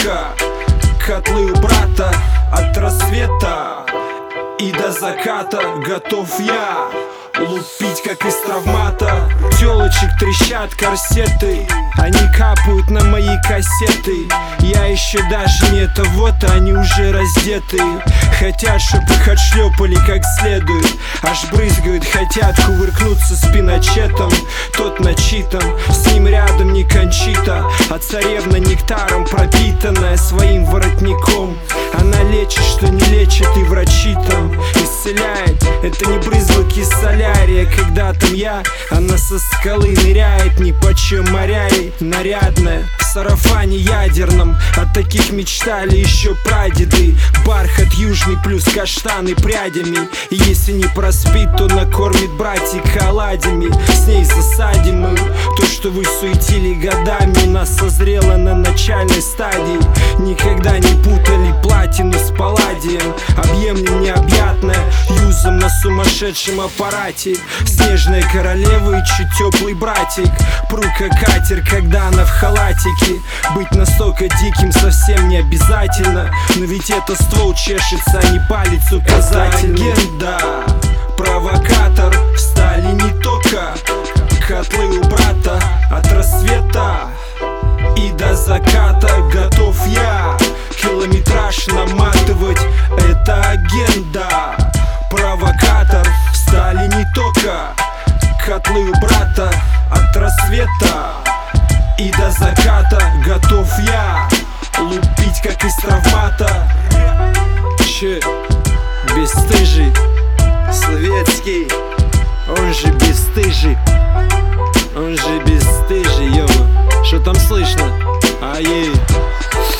тока. Котлы у брата от рассвета и до заката готов я лупить, как из травмата. Тёлочек трещат корсеты, они капают на мои кассеты. Я еще даже не это, вот они уже раздеты. Хотят, чтоб их отшлепали как следует, аж брызгают, хотят кувыркнуться с Пиночетом. Тот начитан, с ним рядом не Кончита, а царевна нектаром пропитанная своим воротником. Она лечит, что не лечит, и врачи там исцеляет. Это не брызгалки солярия, когда там я. Она со скалы ныряет, ни почем моряй. Нарядная, в сарафане ядерном, о таких мечтали еще прадеды. Бархат южный плюс каштаны прядями, и если не проспит, то накормит братик оладьями. С ней засадим мы то, что вы суетили годами. У нас созрело на начальной стадии. Никогда не путали платину с палладием. Объемлем необъятное юзом на сумасшедшем аппарате. Снежная королева и чуть теплый братик. Пру как катер, когда она в халатике. Быть настолько диким совсем не обязательно, но ведь это ствол чешется, а не палец указательный. Легенда, провокатор, стали не только котлы у брата от рассвета и до заката готов я километраж наматывать. Это агенда, провокатор, стали не только котлы у брата от рассвета и до заката готов я лупить, как из травмата. Че, бесстыжий, советский, он же бесстыжий, он же бесстыжий, ё. Что там слышно? Ай-ей.